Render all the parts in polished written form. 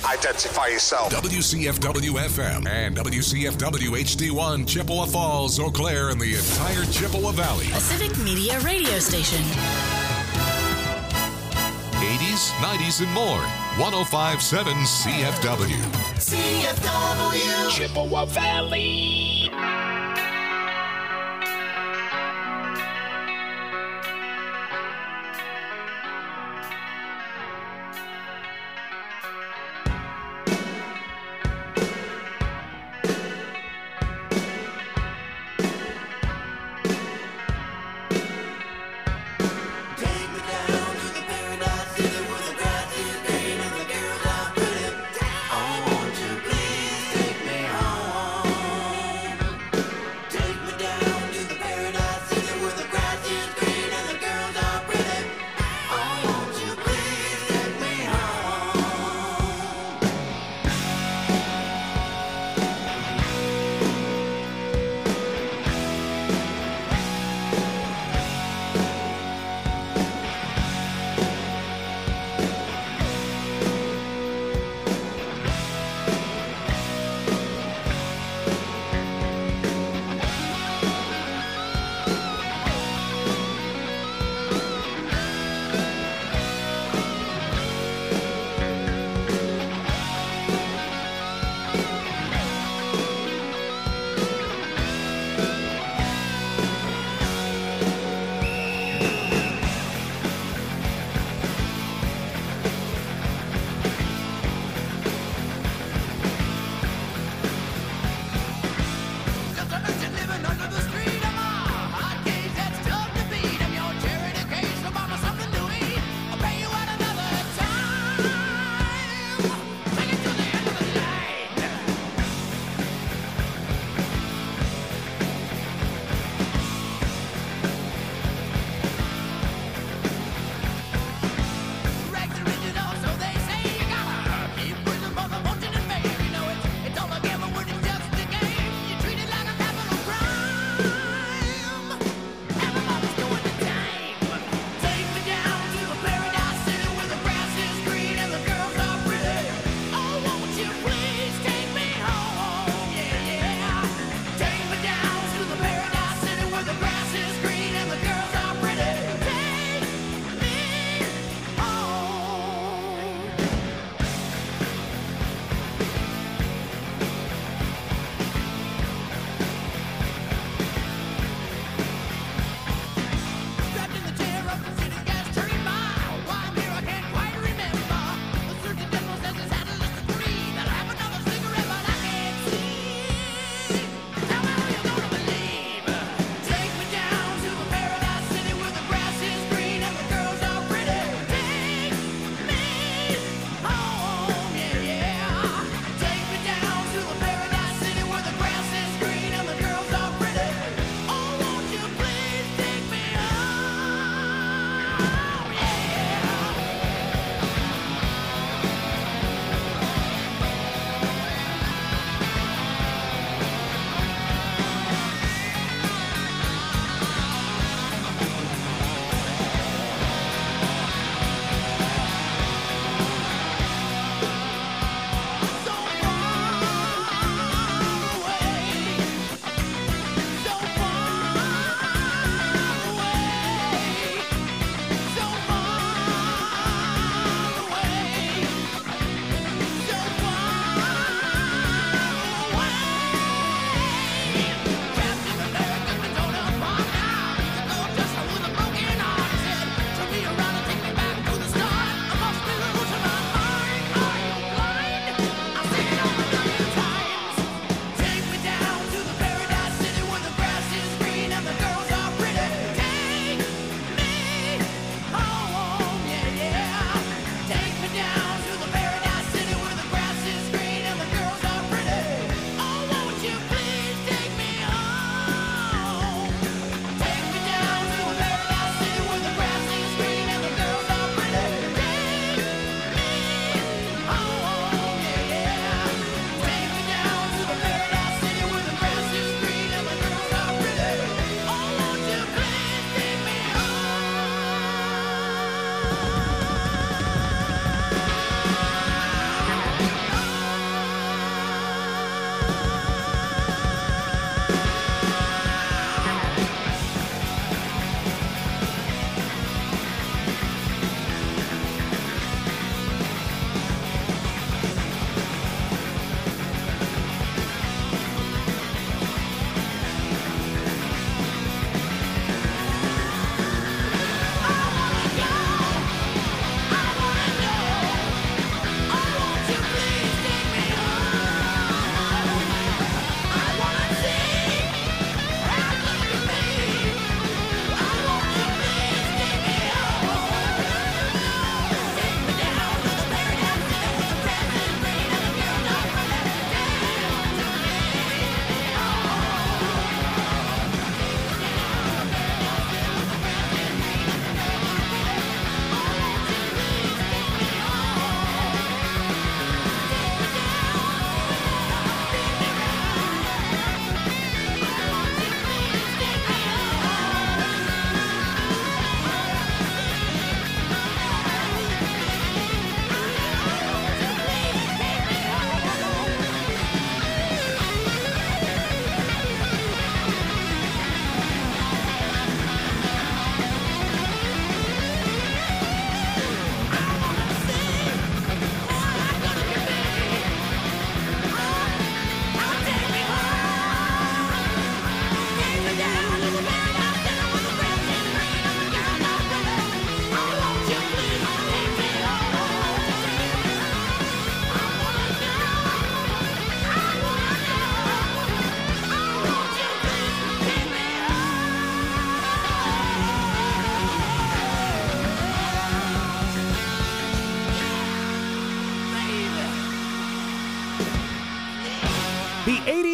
Identify yourself. WCFW-FM and WCFW-HD1, Chippewa Falls, Eau Claire, and the entire Chippewa Valley. A civic media radio station. 80s, 90s, and more. 105.7 CFW. CFW. Chippewa Valley.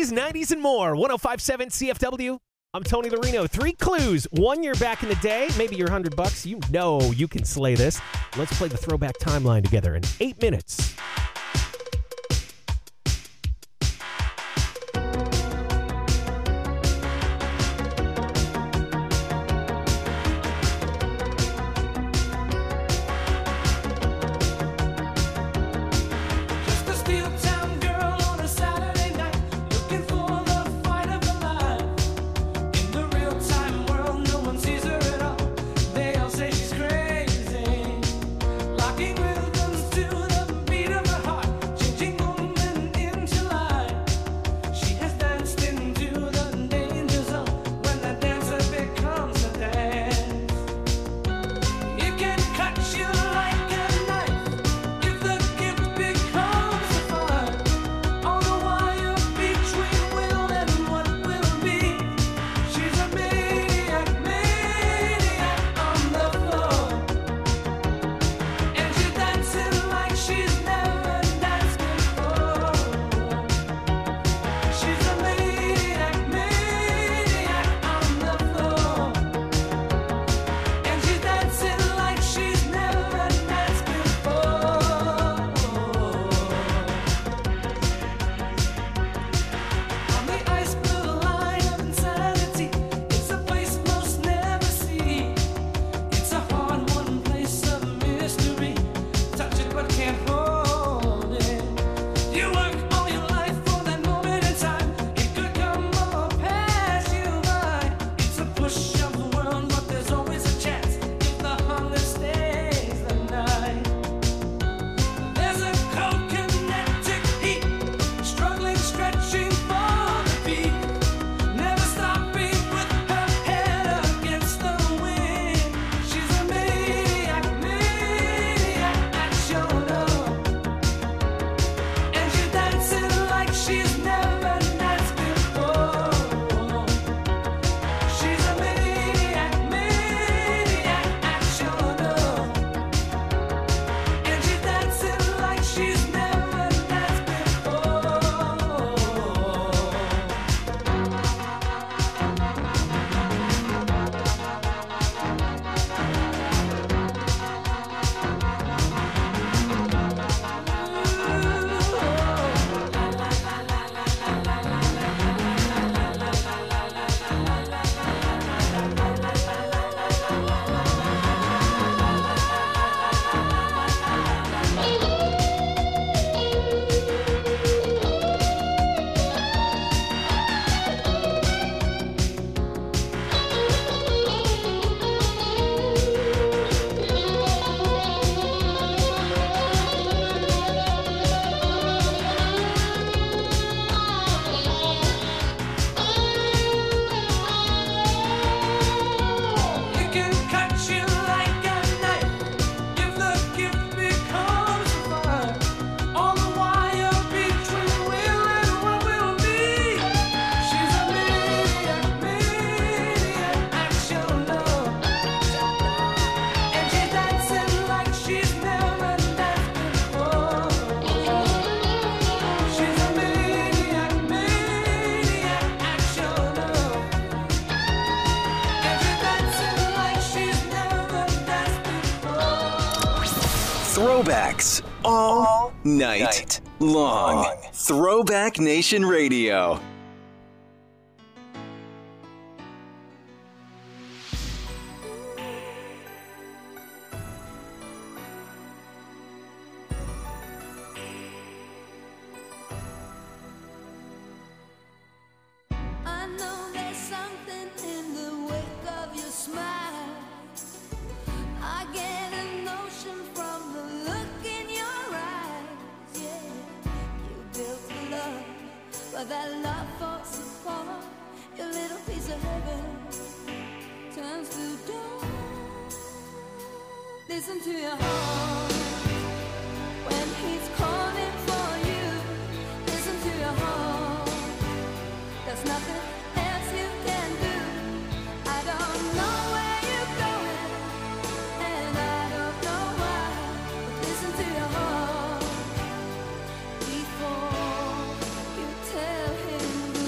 80s, 90s, and more. 105.7 CFW. I'm Tony Lorino. 3 clues. 1 year back in the day, maybe your $100. You know you can slay this. Let's play the throwback timeline together in 8 minutes. Throwbacks all night long. Throwback Nation Radio. Listen to your heart when he's calling for you. Listen to your heart. There's nothing else you can do. I don't know where you're going, and I don't know why. But listen to your heart before you tell him.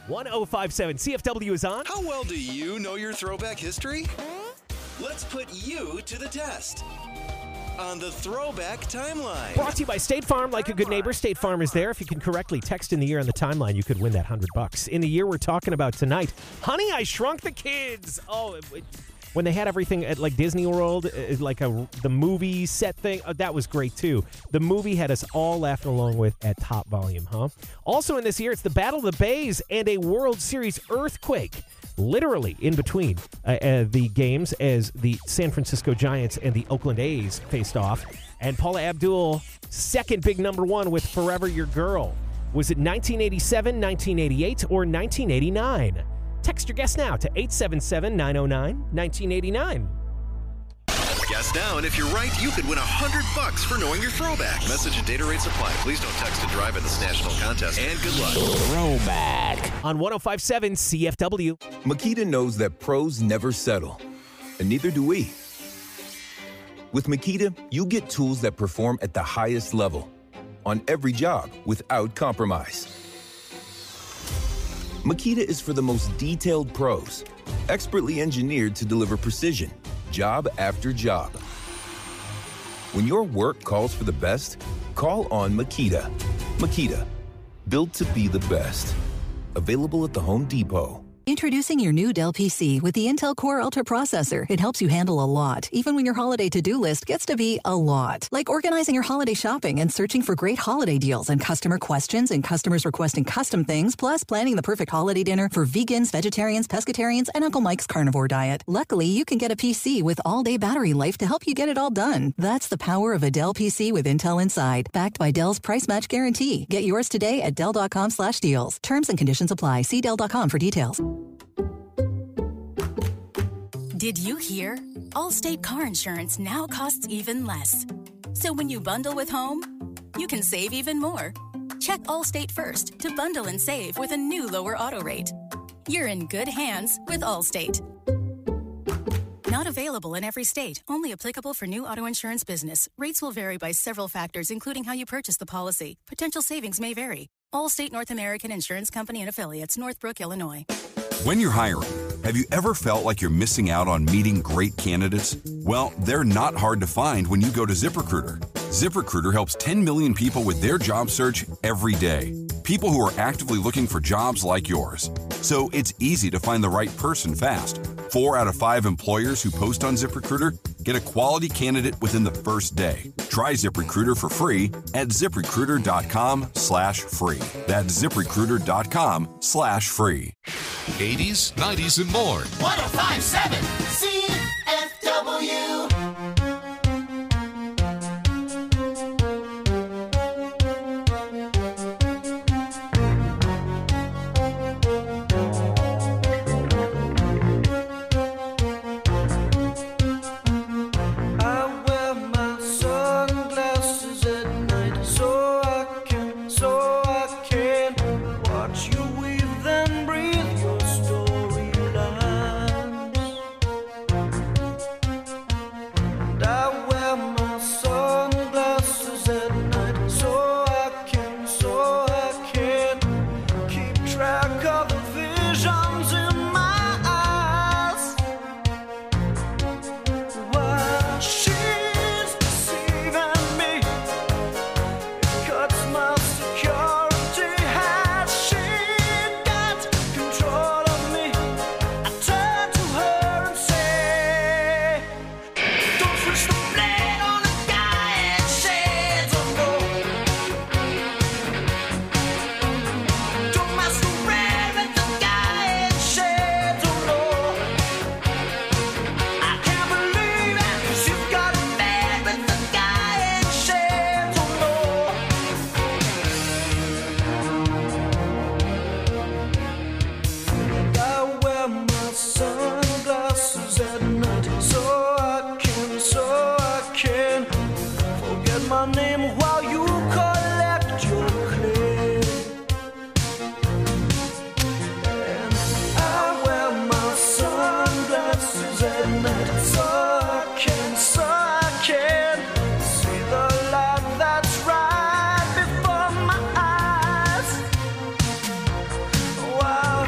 1057 CFW is on. How well do you know your throwback history? Let's put you to the test on the Throwback Timeline. Brought to you by State Farm. Like a good neighbor, State Farm is there. If you can correctly text in the year on the timeline, you could win that $100. In the year we're talking about tonight, Honey, I Shrunk the Kids. Oh, when they had everything at like Disney World, like the movie set thing, that was great too. The movie had us all laughing along with at top volume, huh? Also in this year, it's the Battle of the Bays and a World Series earthquake. Literally in between the games as the San Francisco Giants and the Oakland A's faced off. And Paula Abdul, second big number one with Forever Your Girl. Was it 1987, 1988, or 1989? Text your guess now to 877-909-1989. Guess now, and if you're right, you could win $100 for knowing your throwback. Message and data rates apply. Please don't text and drive in this national contest. And good luck. Throwback on 1057 CFW. Makita knows that pros never settle, and neither do we. With Makita, you get tools that perform at the highest level on every job without compromise. Makita is for the most detailed pros, expertly engineered to deliver precision, job after job. When your work calls for the best, call on Makita. Makita, built to be the best. Available at the Home Depot. Introducing your new Dell PC with the Intel Core Ultra processor. It helps you handle a lot, even when your holiday to-do list gets to be a lot. Like organizing your holiday shopping and searching for great holiday deals and customer questions and customers requesting custom things, plus planning the perfect holiday dinner for vegans, vegetarians, pescatarians, and Uncle Mike's carnivore diet. Luckily, you can get a PC with all-day battery life to help you get it all done. That's the power of a Dell PC with Intel inside, backed by Dell's price match guarantee. Get yours today at Dell.com/deals. Terms and conditions apply. See Dell.com for details. Did you hear? Allstate car insurance now costs even less. So when you bundle with home, you can save even more. Check Allstate first to bundle and save with a new lower auto rate. You're in good hands with Allstate. Not available in every state. Only applicable for new auto insurance business. Rates will vary by several factors, including how you purchase the policy. Potential savings may vary. Allstate North American Insurance Company and Affiliates, Northbrook, Illinois. When you're hiring, have you ever felt like you're missing out on meeting great candidates? Well, they're not hard to find when you go to ZipRecruiter. ZipRecruiter helps 10 million people with their job search every day. People who are actively looking for jobs like yours. So it's easy to find the right person fast. 4 out of 5 employers who post on ZipRecruiter get a quality candidate within the first day. Try ZipRecruiter for free at ZipRecruiter.com/free. That's ZipRecruiter.com/free. 80s, 90s, and more. 1057 CFW. Wow.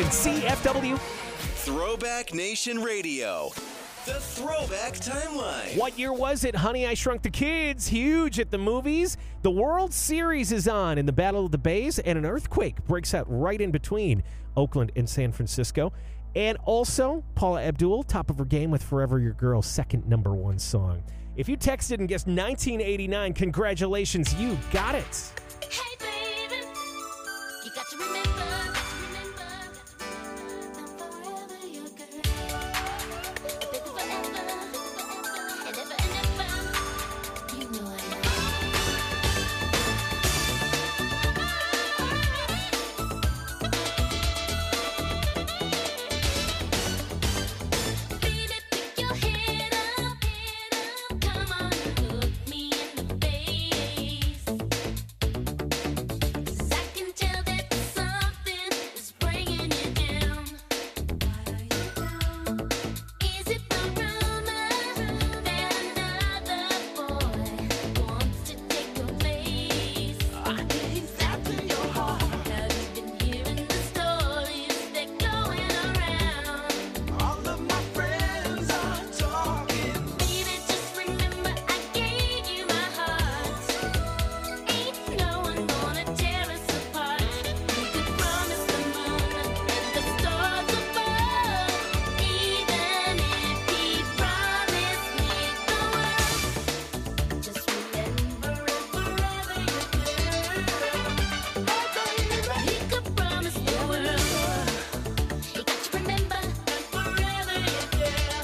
CFW. Throwback Nation Radio. The Throwback Timeline. What year was it? Honey, I Shrunk the Kids. Huge at the movies. The World Series is on in the Battle of the Bays, and an earthquake breaks out right in between Oakland and San Francisco. And also, Paula Abdul, top of her game with Forever Your Girl's second #1 song. If you texted and guessed 1989, congratulations, you got it. Hey baby, you got to remember, I'm forever your girl. Baby, forever, and ever, you know I Baby, pick your head up, come on, look me in the face. 'Cause I can tell that something is bringing you down. Is it the rumor that another boy wants to take your place? Is that in your heart? Have you been hearing the stories that going around? All of my friends are talking. Baby, just remember I gave you my heart. Ain't no one gonna tear us apart. You could promise the moon and the stars above, even if he promised me the world. Just remember it forever, your girl. He could promise the world. You got to remember forever, your girl.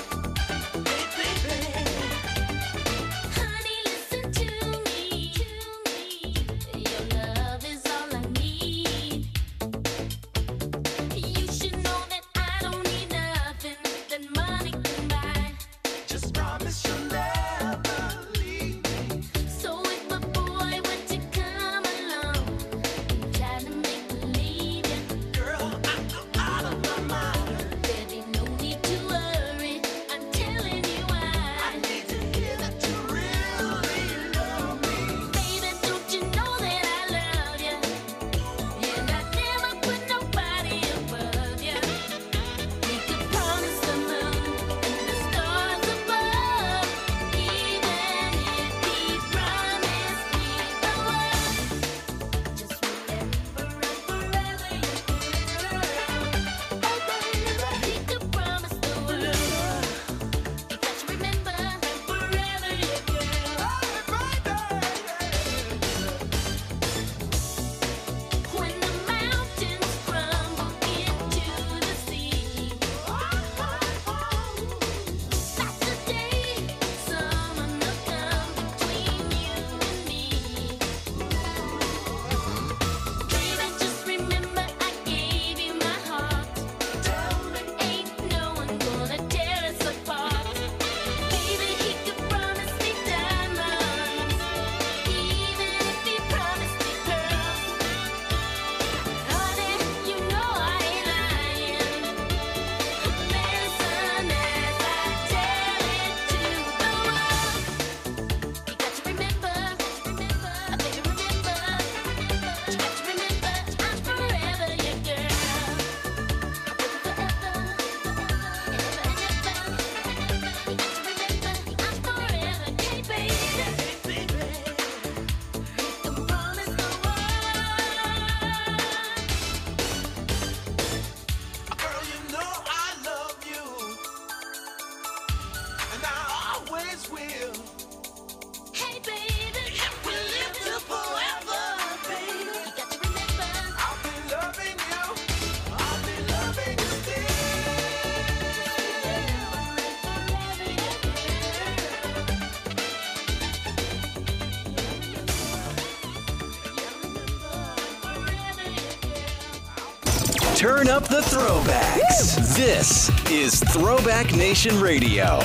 Honey, listen to me. Your love is all I need. You should know that I don't need nothing that money can buy. Just promise you'll never leave me. So if a boy were to come along and try to make believe it, girl, I go out of my mind. There'd be no need to worry. I'm telling you why. I need to hear that you really love me. Baby, don't you know that I love you? And I'd never put nobody above you. He could promise the moon and the stars above, even if he promised me the world. Just remember I'm forever your girl. Oh baby, he could promise the world. You got to remember I'm forever your girl. When the mountains crumble into the sea, that's the day someone will come between you and me. Baby, just remember I gave you my heart. Ain't no one gonna tear us apart. Baby, he could promise me diamonds, even if he promised me pearls. Honey, you know I ain't lying. Listen as I tell it to the world. You got to remember, baby, remember. You got to remember I'm forever your girl. Baby, forever, and ever. You got to remember I'm forever, hey baby. You can promise the world. Girl, you know I love you, and I always will. Hey baby, We'll live till forever, baby. you got to remember. I'll be loving you. I'll be loving you still. Turn up the throwbacks. This is Throwback Nation Radio.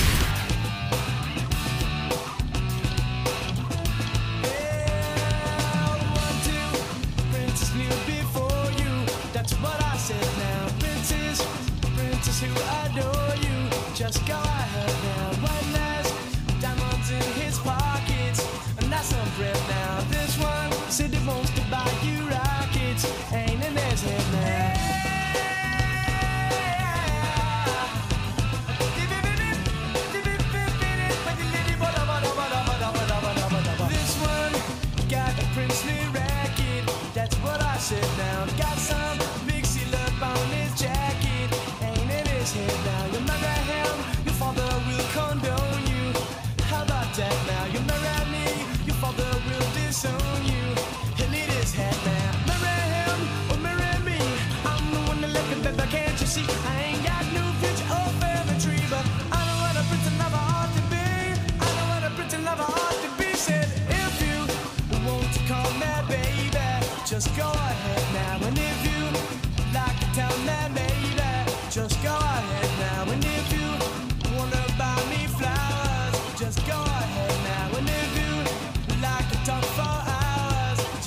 Princess knew before you. That's what I said now. Princess, princess who adore you. Just go ahead now. One last diamonds in his pockets. And that's some bread now. This one said he wants to buy you rockets. Ain't in his head now.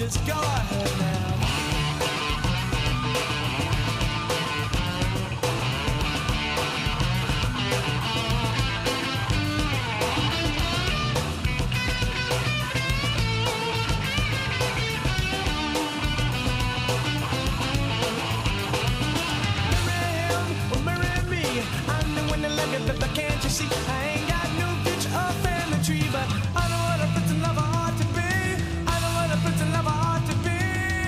just go ahead now. Can't you see? I ain't got no picture or family tree, but I know what a pretty lover ought to be. I know what a pretty lover ought to be.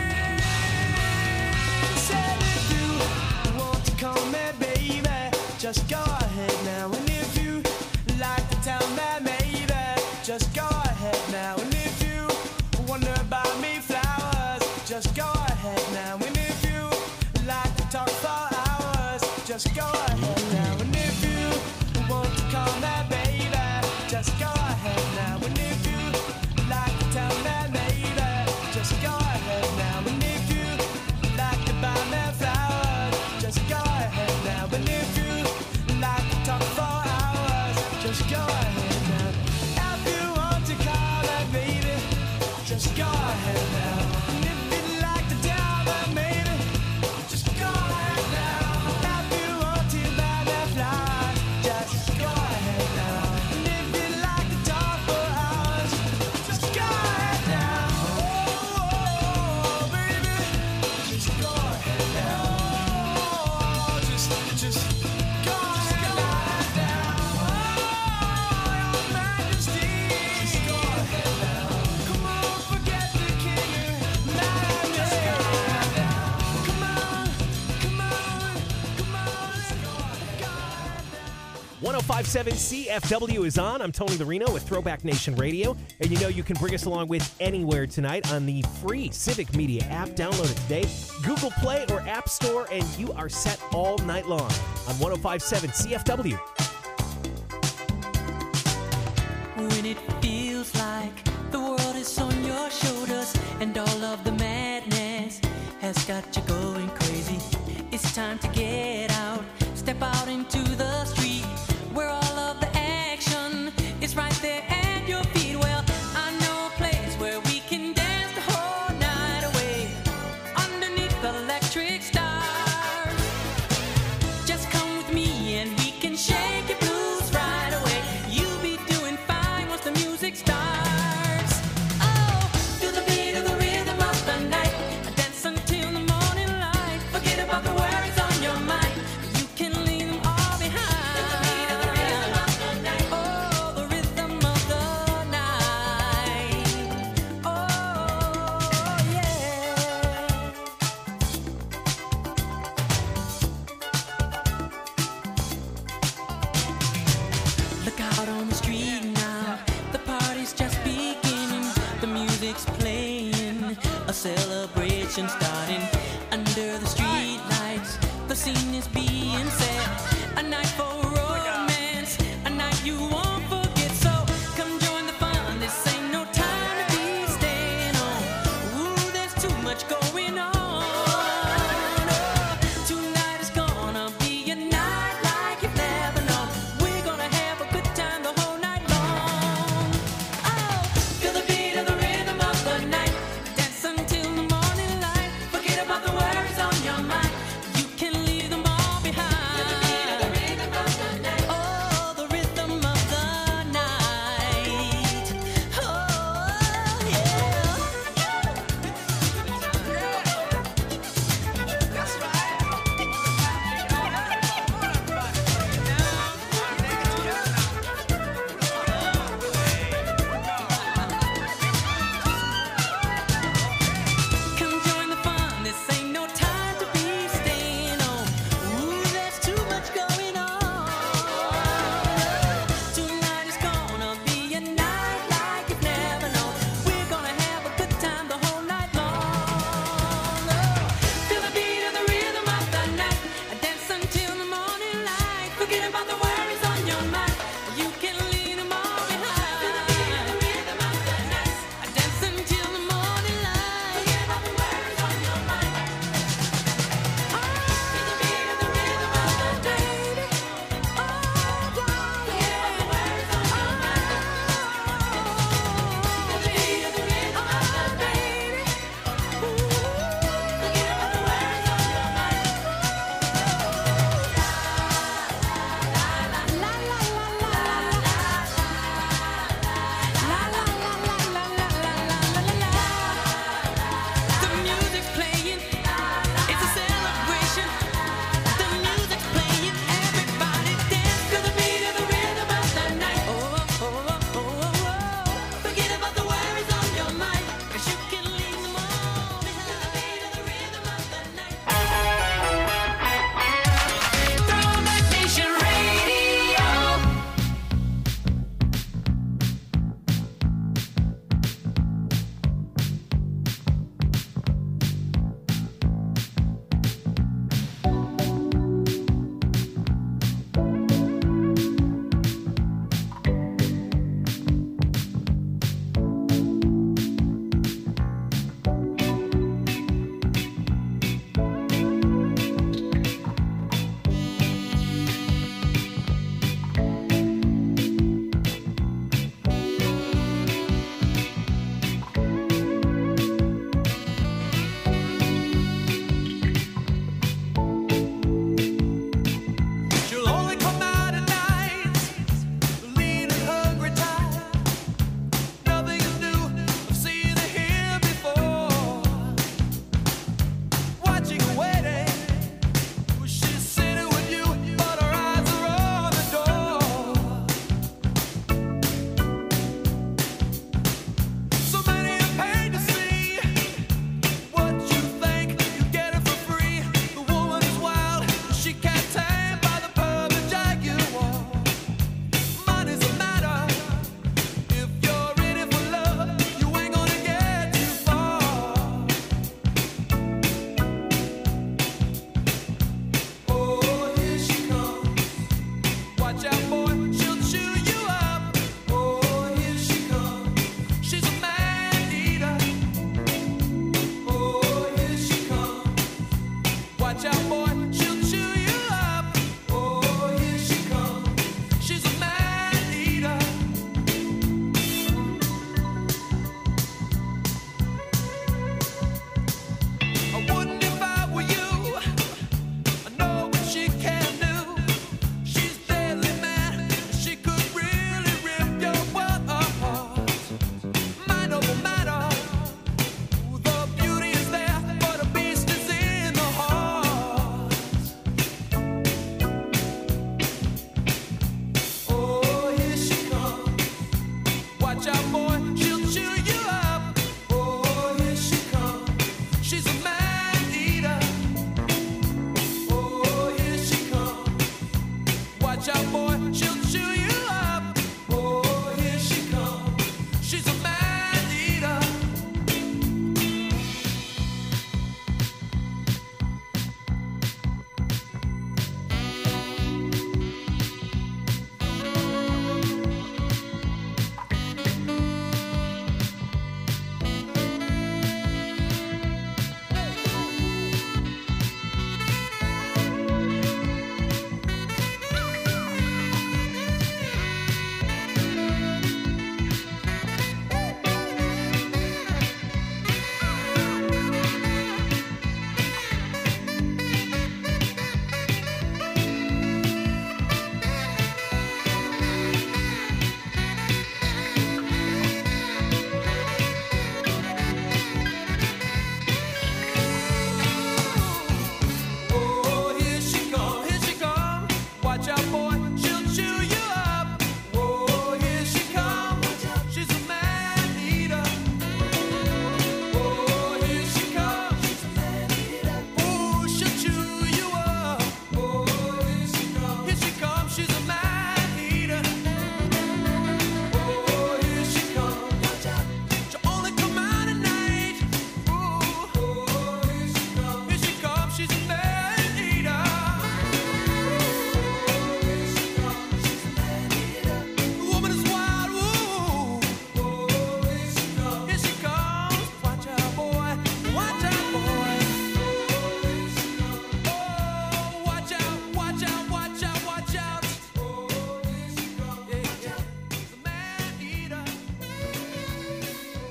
Said if you want to call me baby, just go ahead now. And if you like to tell me maybe, just go ahead now. And if you wonder about me flowers, just go ahead now. And if you like to talk for hours, just go ahead now. And if you want to call me baby, just go ahead now. And if you like to tell me maybe, just go ahead now. And if you like to buy me flowers, just go ahead now. And if you like to talk for hours, just go ahead now. If you want to call me baby, just go ahead now. And if you like to tell me maybe, just go ahead now. If you want to buy me flowers, just go ahead now. And if you like to talk for hours, just go ahead now. Oh, baby, just go ahead now. Oh, just go ahead now. Oh, your majesty, just go ahead now. Come on, forget the king. Just go ahead now. Come on, come on, come on, let's go ahead now. 105.7 CFW is on. I'm Tony Larino with Throwback Nation Radio. And you know you can bring us along with anywhere tonight on the free Civic Media app. Download it today. Google Play or App Store, and you are set all night long on 105.7 CFW. When it feels like the world is on your shoulders and all of the madness has got you going crazy, it's time to get out, step out into the street where all of the action is right there at your feet. Well, I know a place where we can dance the whole night away underneath the electric stars. Just come with me and we can shake your blues right away. You'll be doing fine once the music starts. Oh, feel the beat of the rhythm of the night. Dance until the morning light. Forget about the worries on your mind. You can leave them all behind. Oh, the rhythm of the night. Oh, yeah. Look out on the street now, the party's just beginning. The music's playing, a celebration starting. Under the street lights, the scene is being set. A night for romance, a night you won't forget. So come join the fun, this ain't no time to be staying on. Ooh, there's too much going on. Oh, tonight is gonna be a night like you've never known. We're gonna have a good time the whole night long. Oh, feel the beat of the rhythm of the night. Dance until the morning light. Forget about the worries on your mind. You can leave them all behind.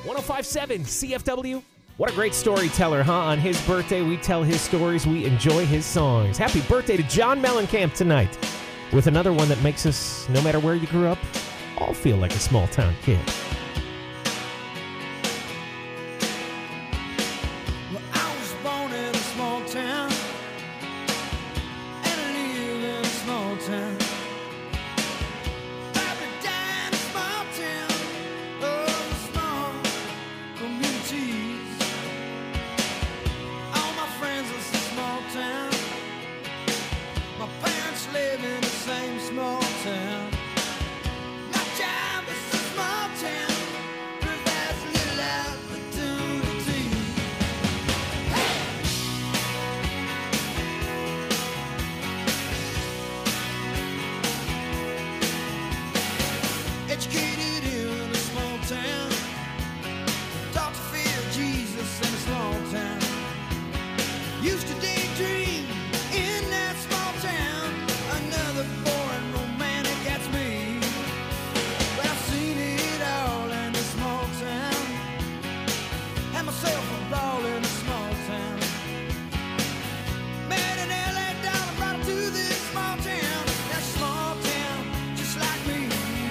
1057 CFW. What a great storyteller, huh? On his birthday, we tell his stories, we enjoy his songs. Happy birthday to John Mellencamp tonight with another one that makes us, no matter where you grew up, all feel like a small-town kid. Well, I was born in a small town, and I live in a small town. Probably died in a small town, oh, small communities. All my friends live in a small town. My parents live in the same small town. My job is a small town. Provides little opportunity. Hey! Educated in a small town. Taught to fear Jesus in a small town. Used to daydream in that small town. Another boring romantic, that's me. But I've seen it all in a small town. Had myself a ball in a small town. Met an LA dollar, brought her to this small town. That small town, just like me.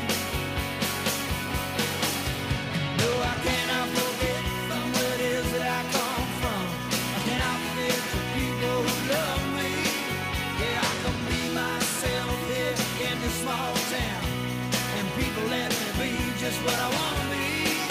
No, I cannot forget where it is that I come from. I cannot forget the people who love me. Yeah, I can be myself here in this small town. And people let me be just what I want to be.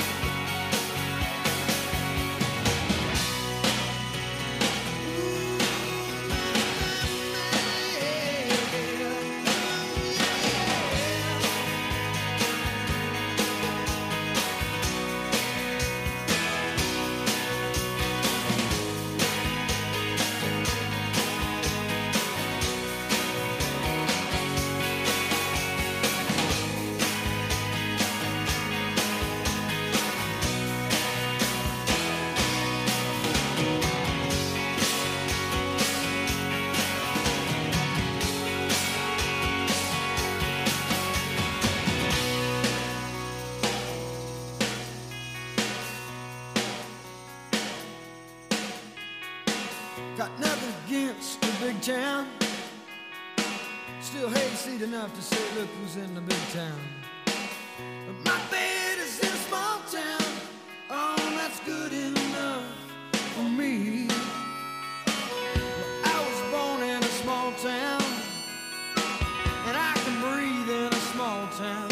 Got nothing against the big town. Still hayseed enough to say, look who's in the big town. But my bed is in a small town. Oh, that's good enough for me. Well, I was born in a small town, and I can breathe in a small town.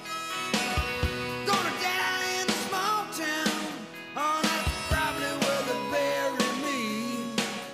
Gonna die in a small town. Oh, that's probably where they bury me.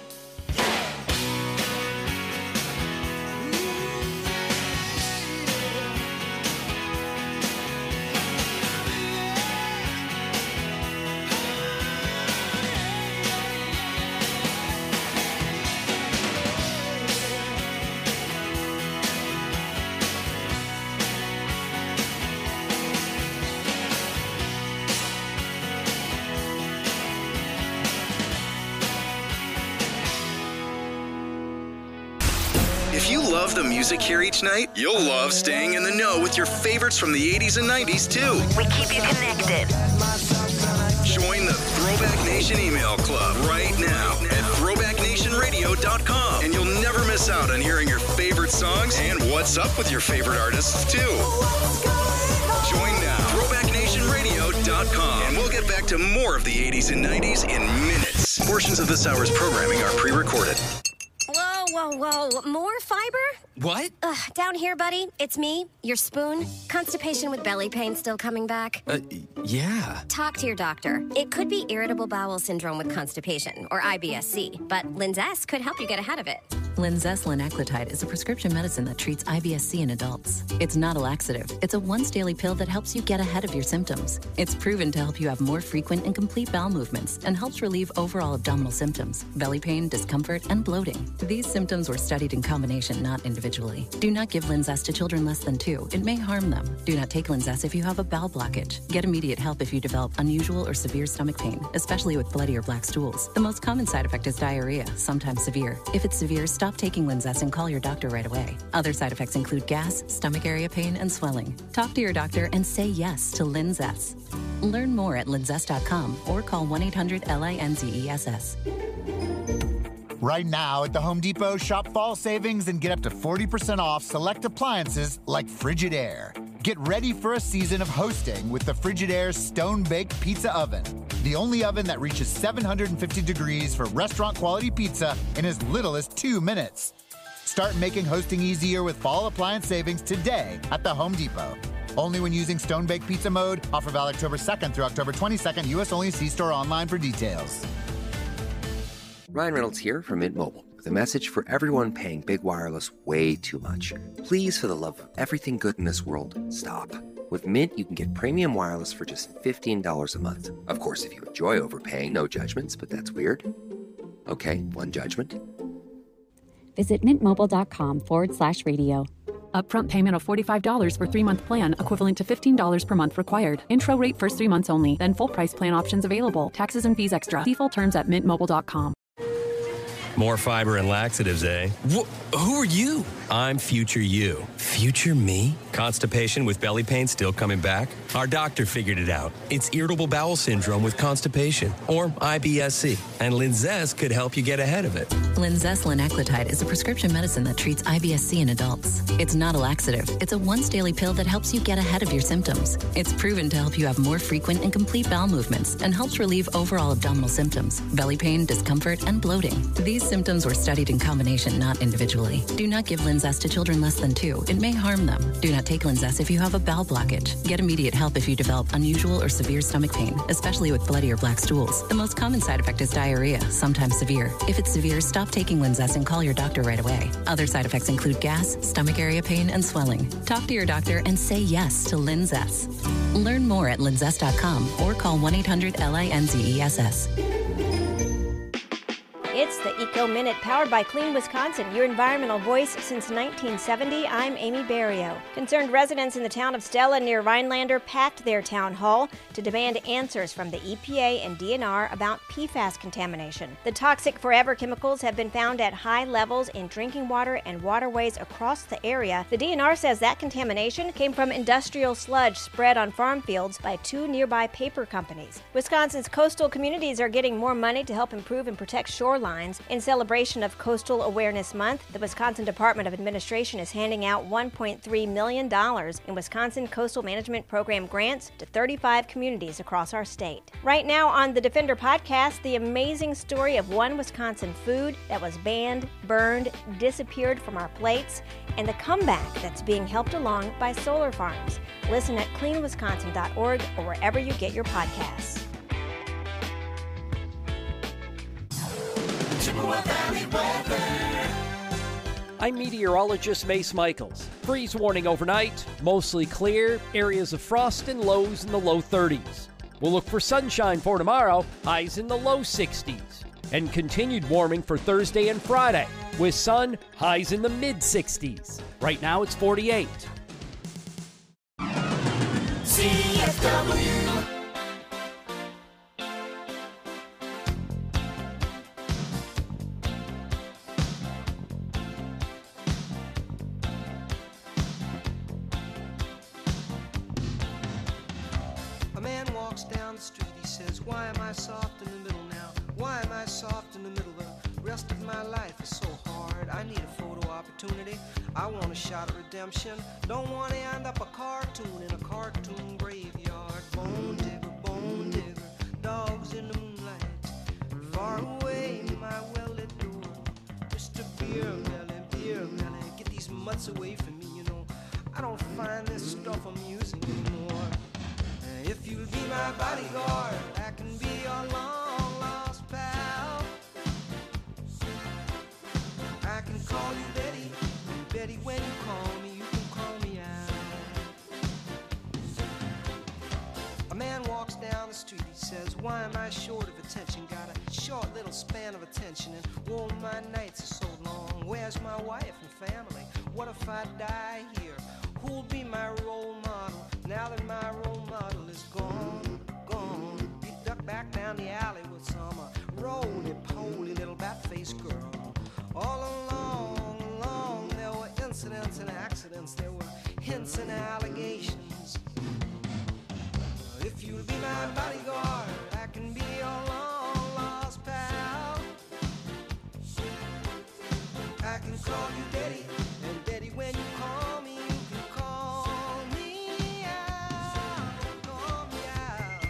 If you love the music here each night, you'll love staying in the know with your favorites from the 80s and 90s, too. We keep you connected. Join the Throwback Nation email club right now at throwbacknationradio.com, and you'll never miss out on hearing your favorite songs and what's up with your favorite artists, too. Join now, throwbacknationradio.com, and we'll get back to more of the 80s and 90s in minutes. Portions of this hour's programming are pre-recorded. Whoa. More fiber? What? Down here, buddy. It's me, your spoon. Constipation with belly pain still coming back? Yeah. Talk to your doctor. It could be irritable bowel syndrome with constipation, or IBS-C, but Linzess could help you get ahead of it. Linzess linaclotide is a prescription medicine that treats IBS-C in adults. It's not a laxative. It's a once-daily pill that helps you get ahead of your symptoms. It's proven to help you have more frequent and complete bowel movements and helps relieve overall abdominal symptoms, belly pain, discomfort, and bloating. These symptoms were studied in combination, not individually. Do not give Linzess to children less than 2. It may harm them. Do not take Linzess if you have a bowel blockage. Get immediate help if you develop unusual or severe stomach pain, especially with bloody or black stools. The most common side effect is diarrhea, sometimes severe. If it's severe, stop taking Linzess and call your doctor right away. Other side effects include gas, stomach area pain, and swelling. Talk to your doctor and say yes to Linzess. Learn more at linzess.com or call 1-800-LINZESS. Right now at the Home Depot, shop fall savings and get up to 40% off select appliances like Frigidaire. Get ready for a season of hosting with the Frigidaire Stone-Baked Pizza Oven. The only oven that reaches 750 degrees for restaurant-quality pizza in as little as 2 minutes. Start making hosting easier with fall appliance savings today at the Home Depot. Only when using Stone-Baked Pizza mode. Offer valid October 2nd through October 22nd. U.S. only. See store online for details. Ryan Reynolds here from Mint Mobile with a message for everyone paying big wireless way too much. Please, for the love of everything good in this world, stop. With Mint, you can get premium wireless for just $15 a month. Of course, if you enjoy overpaying, no judgments, but that's weird. Okay, one judgment. Visit mintmobile.com/radio. Upfront payment of $45 for 3-month plan, equivalent to $15 per month required. Intro rate first 3 months only, then full price plan options available. Taxes and fees extra. See full terms at mintmobile.com. More fiber and laxatives, eh? Who are you? I'm future you. Future me? Constipation with belly pain still coming back? Our doctor figured it out. It's irritable bowel syndrome with constipation, or IBS-C, and Linzess could help you get ahead of it. Linzess linaclotide is a prescription medicine that treats IBS-C in adults. It's not a laxative. It's a once-daily pill that helps you get ahead of your symptoms. It's proven to help you have more frequent and complete bowel movements and helps relieve overall abdominal symptoms, belly pain, discomfort, and bloating. These symptoms were studied in combination, not individually. Do not give Linzess to children less than 2. It may harm them. Do not take Linzess if you have a bowel blockage. Get immediate help if you develop unusual or severe stomach pain, especially with bloody or black stools. The most common side effect is diarrhea, sometimes severe. If it's severe, stop taking Linzess and call your doctor right away. Other side effects include gas, stomach area pain, and swelling. Talk to your doctor and say yes to Linzess. Learn more at linzess.com or call 1-800-LINZESS. It's the Eco Minute, powered by Clean Wisconsin, your environmental voice since 1970. I'm Amy Barrio. Concerned residents in the town of Stella near Rhinelander packed their town hall to demand answers from the EPA and DNR about PFAS contamination. The toxic forever chemicals have been found at high levels in drinking water and waterways across the area. The DNR says that contamination came from industrial sludge spread on farm fields by 2 nearby paper companies. Wisconsin's coastal communities are getting more money to help improve and protect shorelines. In celebration of Coastal Awareness Month, the Wisconsin Department of Administration is handing out $1.3 million in Wisconsin Coastal Management Program grants to 35 communities across our state. Right now on the Defender podcast, the amazing story of one Wisconsin food that was banned, burned, disappeared from our plates, and the comeback that's being helped along by solar farms. Listen at cleanwisconsin.org or wherever you get your podcasts. I'm meteorologist Mace Michaels. Freeze warning overnight, mostly clear, areas of frost and lows in the low 30s. We'll look for sunshine for tomorrow, highs in the low 60s. And continued warming for Thursday and Friday, with sun, highs in the mid 60s. Right now it's 48. CFW. Down the street, he says, why am I soft in the middle now? Why am I soft in the middle? The rest of my life is so hard. I need a photo opportunity. I want a shot at redemption. Don't want to end up a cartoon in a cartoon graveyard. Bone digger, dogs in the moonlight. Far away, my well-lit door. Mr. Beer Melly, get these mutts away from me, you know. I don't find this stuff amusing anymore. If you'll be my bodyguard, I can be your long-lost pal. I can call you Betty, and Betty, when you call me, you can call me out. A man walks down the street, he says, why am I short of attention? Got a short little span of attention, and oh, my nights are so long. Where's my wife and family? What if I die here? Who'll be my role model now that my role model is gone? He ducked back down the alley with some roly-poly little bat-faced girl. All along, there were incidents and accidents. There were hints and allegations. If you'll be my bodyguard, I can be your long lost pal. I can call you Daddy, and Daddy, when you call me, you can call me out, call me out.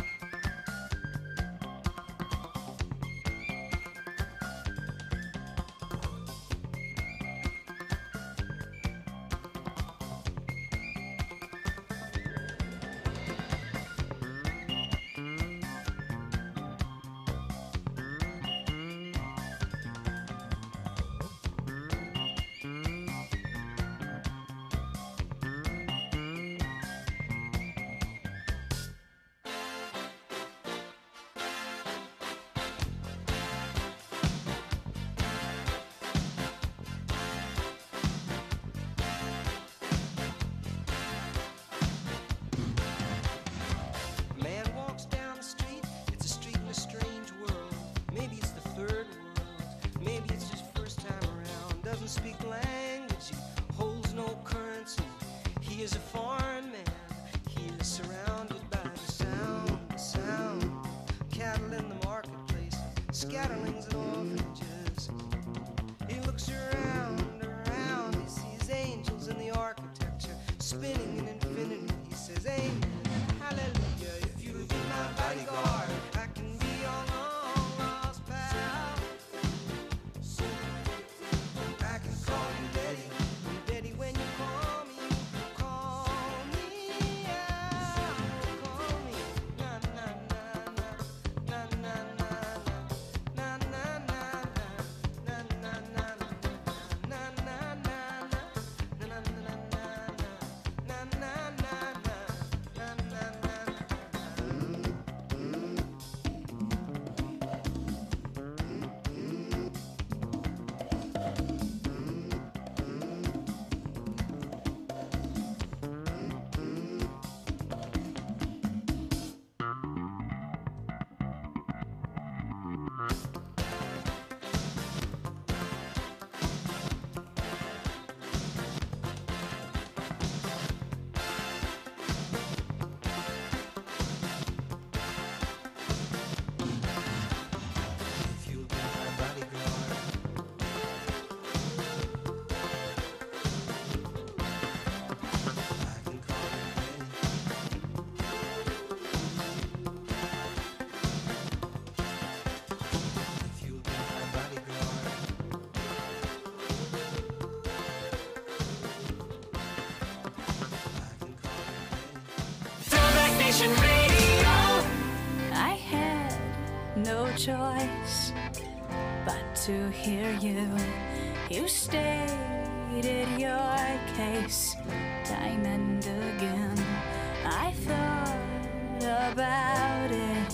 Man walks down the street, it's a street in a strange world. Maybe it's the third world, maybe it's just first time around. Doesn't speak language, he holds no currency. He is a foreign man, he is surrounded by the sound. Cattle in the marketplace, scatterlings and orphanages. He looks around, he sees angels in the architecture, spinning in infinity. He says, amen, hallelujah. If you'll be my bodyguard, I can be your long lost pal. I can call you Daddy, and Daddy, when you call me, you can call me out, call me. Na na na na na na na na na na na na na Nation Radio. I had no choice but to hear you. You stated your case time and again. I thought about it.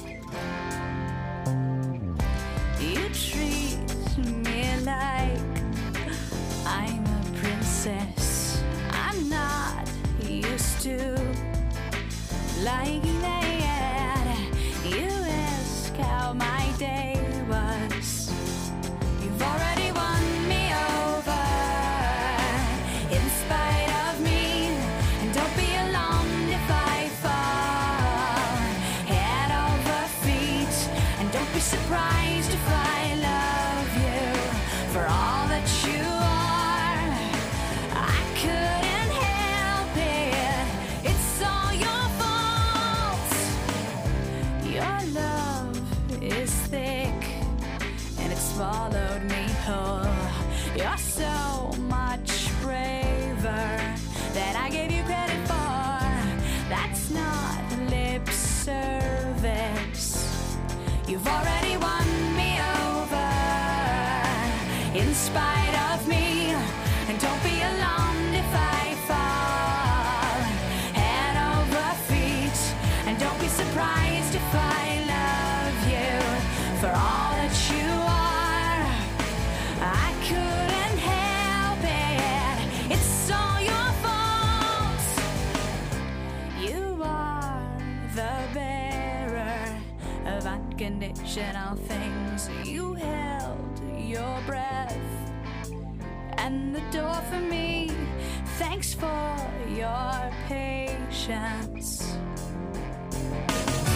You treat me like I'm a princess. I'm not used to like that. You ask how my day was. You've already won me over in spite of me. And don't be alarmed if I fall head over feet. And don't be surprised if I love you for all that you are. I couldn't help it. It's all your fault. Your love is thick and it swallowed me whole. You're so much braver than I gave you credit for. That's not lip service. You've already won me over in spite of me. And don't be alarmed if I fall head over feet. And don't be surprised if I love you for all that you are. I couldn't help it. It's all your fault. You are the bearer of unconditional things. You held your breath and the door for me. Thanks for your patience.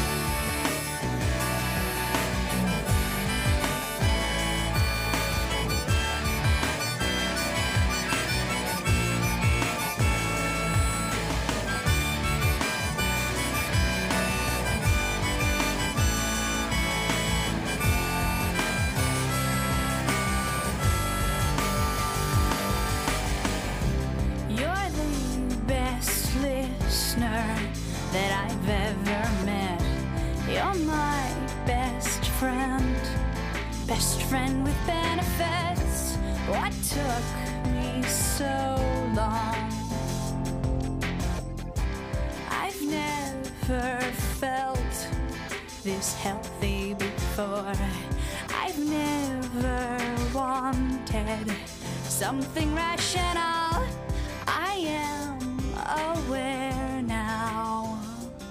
best friend with benefits. What took me so long? I've never felt this healthy before. I've never wanted something rational. I am aware now.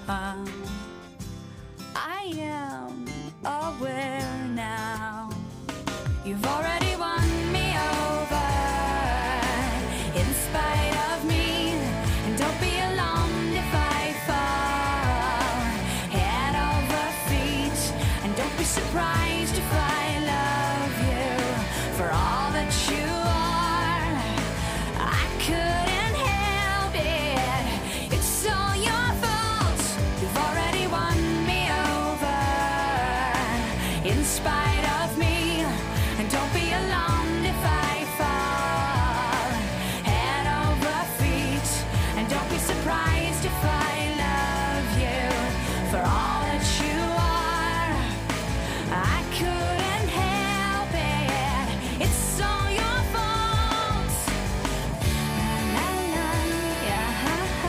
I am aware now. You've already won me over in spite of me. And don't be alarmed if I fall head over feet. And don't be surprised if I love you for all that you are. I couldn't help it. It's all your fault. You've already won me over in spite of me. And don't be alarmed if I fall head over feet. And don't be surprised if I love you for all that you are. I couldn't help it. It's all your fault. La, la, yeah,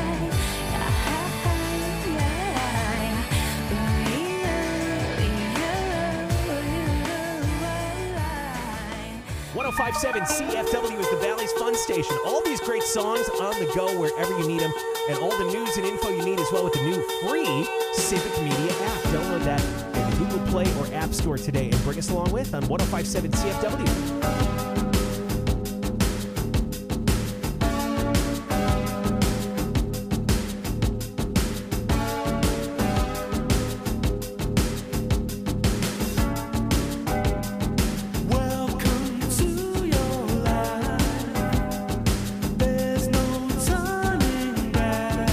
yeah. 105.7 CFW is the Valley's Fun Station. All these great songs on the go wherever you need them, and all the news and info you need as well with the new free Civic Media app. Download that in the Google Play or App Store today and bring us along with on 105.7 CFW. Welcome to your life. There's no turning back.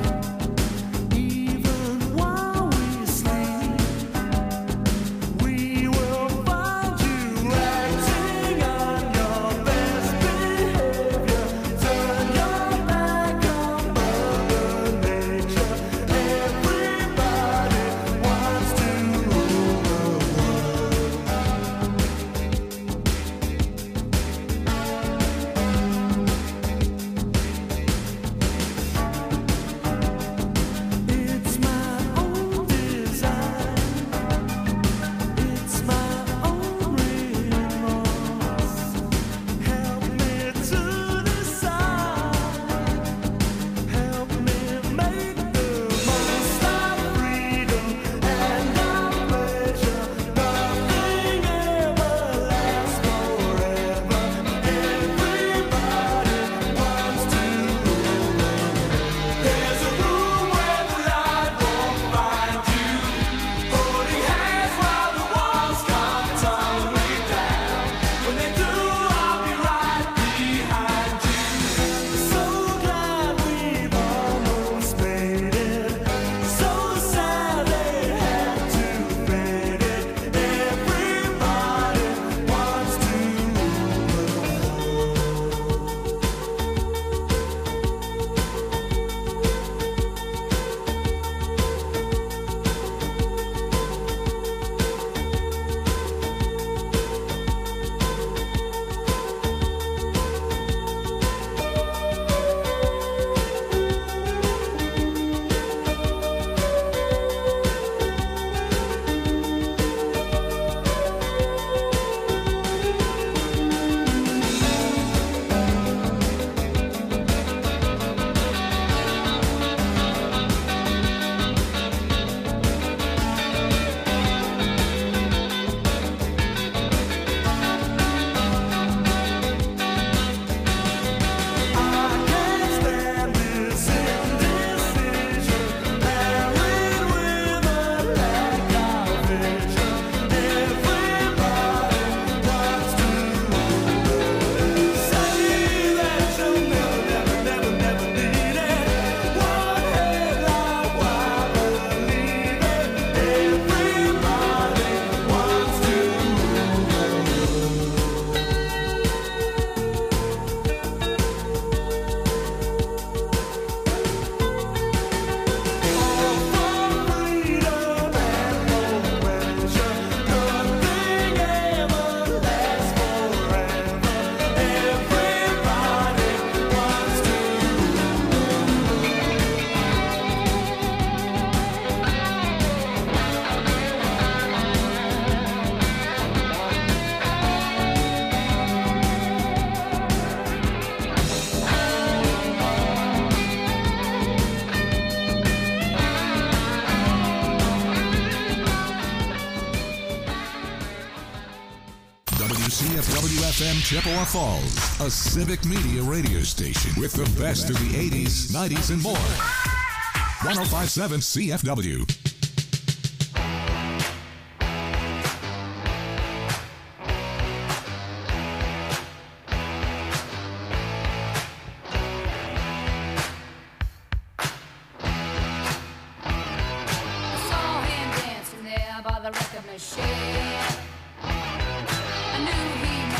Even while we sleep, we will find you acting out. WCFW-FM Chippewa Falls, a civic media radio station with the best of the 80s, 90s, and more. 105.7 CFW. I saw him dancing there by the record machine.